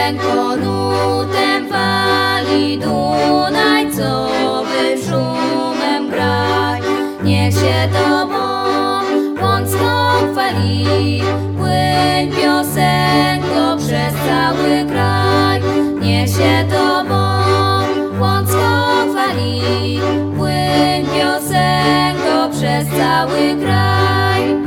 nutem fali Dunaj, co wy szumem graj. Niech się tobą łącką chwali, płyń piosenko przez cały kraj. Niech się tobą łącką chwali, płyń piosenko przez cały kraj.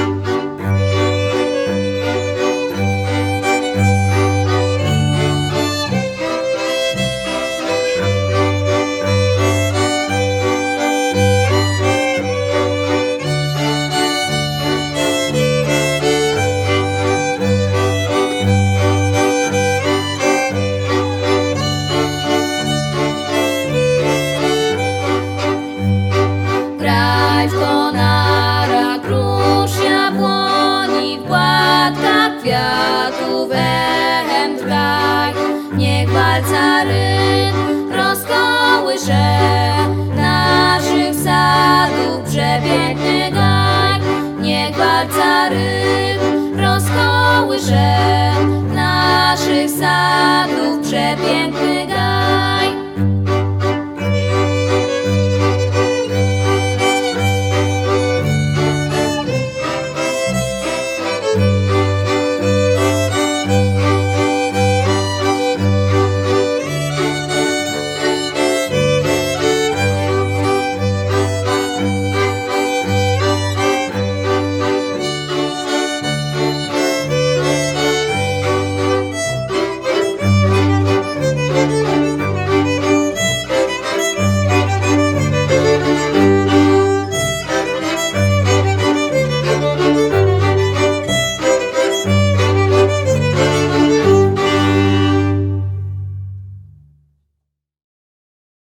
Graj w konarach róż jabłoni, w płatkach kwiatów echem trwaj. Niech walca rytm rozkołysze naszych sadów przepiękny gaj. Niech walca rytm rozkołysze naszych sadów przepiękny